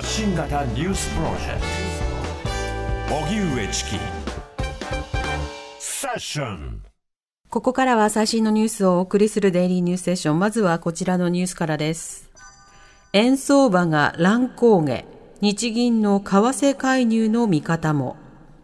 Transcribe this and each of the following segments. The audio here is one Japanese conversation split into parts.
発信型ニュースプロジェクト荻上チキセッション。 ここからは最新のニュースをお送りするデイリーニュースセッション。まずはこちらのニュースからです。円相場が乱高下、日銀の為替介入の見方も。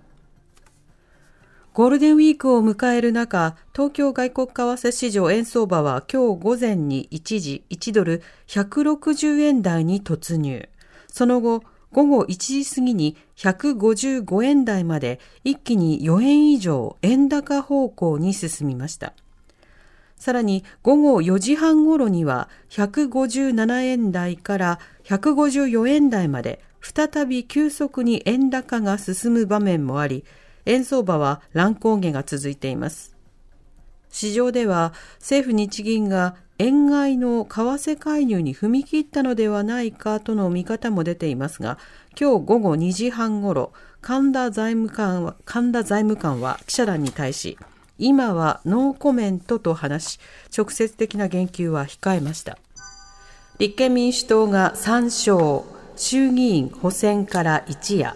ゴールデンウィークを迎える中、東京外国為替市場円相場は今日午前に一時1ドル160円台に突入。その後、午後1時過ぎに155円台まで一気に4円以上円高方向に進みました。さらに午後4時半ごろには157円台から154円台まで再び急速に円高が進む場面もあり、円相場は乱高下が続いています。市場では政府日銀が円買いの為替介入に踏み切ったのではないかとの見方も出ていますが、今日午後2時半ごろ、神田財務官は記者団に対し、今はノーコメントと話し、直接的な言及は控えました。立憲民主党が3勝、衆議院補選から一夜。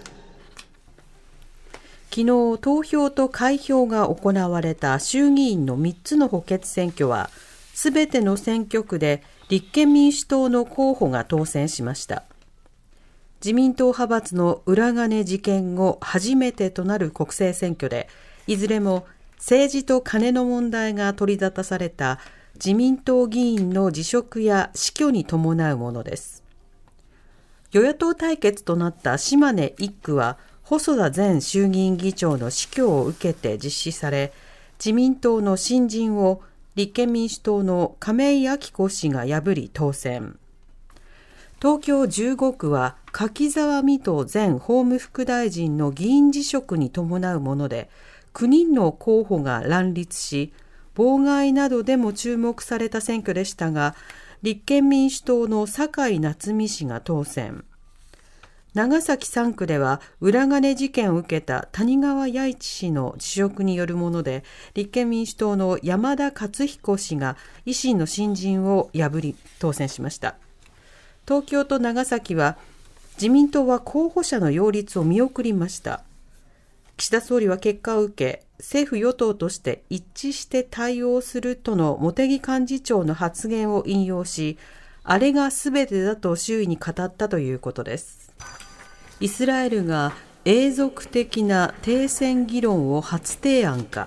昨日、投票と開票が行われた衆議院の3つの補欠選挙は、すべての選挙区で立憲民主党の候補が当選しました。自民党派閥の裏金事件後初めてとなる国政選挙で、いずれも政治と金の問題が取り沙汰された自民党議員の辞職や死去に伴うものです。与野党対決となった島根1区は、細田前衆議院議長の死去を受けて実施され、自民党の新人を立憲民主党の亀井彰子氏が破り当選。東京15区は柿沢未途前法務副大臣の議員辞職に伴うもので、9人の候補が乱立し、妨害などでも注目された選挙でしたが、立憲民主党の酒井夏実氏が当選。長崎3区では裏金事件を受けた谷川弥一氏の辞職によるもので、立憲民主党の山田勝彦氏が維新の新人を破り当選しました。東京と長崎は自民党は候補者の擁立を見送りました。岸田総理は結果を受け、政府与党として一致して対応するとの茂木幹事長の発言を引用し、あれが全てだと周囲に語ったということです。イスラエルが永続的な停戦議論を初提案か。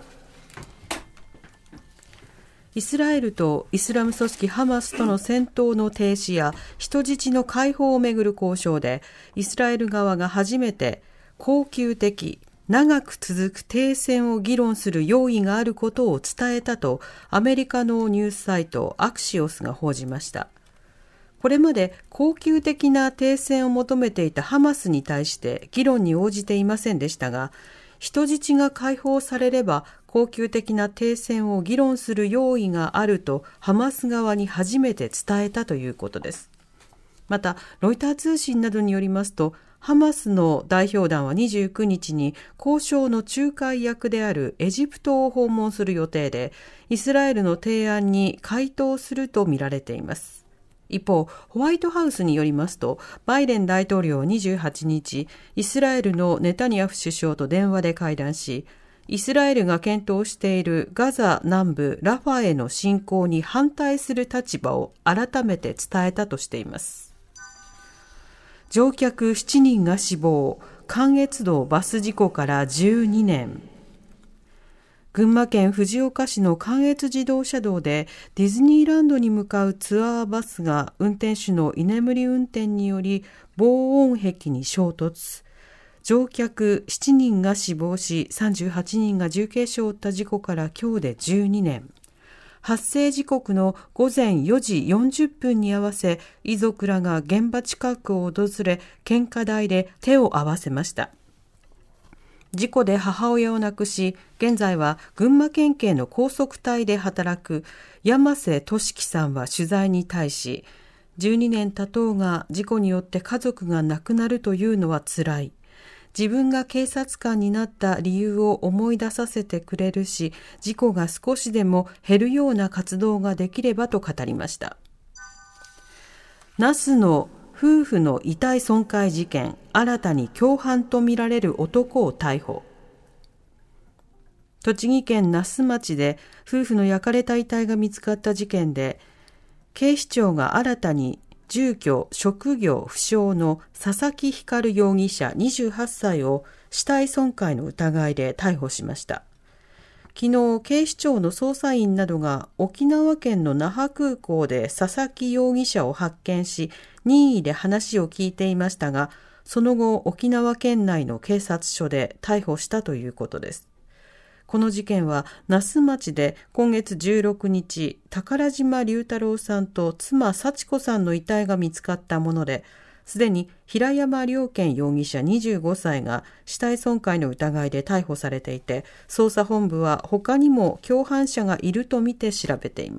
イスラエルとイスラム組織ハマスとの戦闘の停止や人質の解放をめぐる交渉で、イスラエル側が初めて恒久的、長く続く停戦を議論する用意があることを伝えたとアメリカのニュースサイトアクシオスが報じました。これまで恒久的な停戦を求めていたハマスに対して議論に応じていませんでしたが、人質が解放されれば恒久的な停戦を議論する用意があるとハマス側に初めて伝えたということです。また、ロイター通信などによりますと、ハマスの代表団は29日に交渉の仲介役であるエジプトを訪問する予定で、イスラエルの提案に回答するとみられています。一方、ホワイトハウスによりますと、バイデン大統領は28日、イスラエルのネタニヤフ首相と電話で会談し、イスラエルが検討しているガザ南部ラファへの侵攻に反対する立場を改めて伝えたとしています。乗客7人が死亡、関越道バス事故から12年。群馬県藤岡市の関越自動車道でディズニーランドに向かうツアーバスが運転手の居眠り運転により防音壁に衝突。乗客7人が死亡し、38人が重軽傷を負った事故から今日で12年。発生時刻の午前4時40分に合わせ、遺族らが現場近くを訪れ、献花台で手を合わせました。事故で母親を亡くし、現在は群馬県警の高速隊で働く山瀬俊樹さんは取材に対し、12年経とうが事故によって家族が亡くなるというのは辛い。自分が警察官になった理由を思い出させてくれるし、事故が少しでも減るような活動ができればと語りました。那須の夫婦の遺体損壊事件、新たに共犯とみられる男を逮捕。栃木県那須町で夫婦の焼かれた遺体が見つかった事件で、警視庁が新たに住居・職業不詳の佐々木光容疑者28歳を死体損壊の疑いで逮捕しました。昨日、警視庁の捜査員などが沖縄県の那覇空港で佐々木容疑者を発見し、任意で話を聞いていましたが、その後、沖縄県内の警察署で逮捕したということです。この事件は那須町で今月16日、宝島隆太郎さんと妻幸子さんの遺体が見つかったもので、すでに平山良健容疑者25歳が死体損壊の疑いで逮捕されていて、捜査本部は他にも共犯者がいるとみて調べています。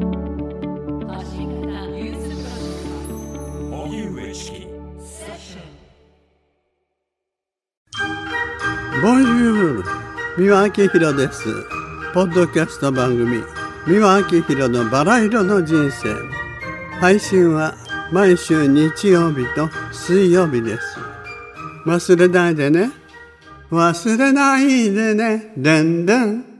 ボンジュール、三輪明宏です。ポッドキャスト番組三輪明宏のバラ色の人生、配信は毎週日曜日と水曜日です。忘れないでね、忘れないでね、でんでん。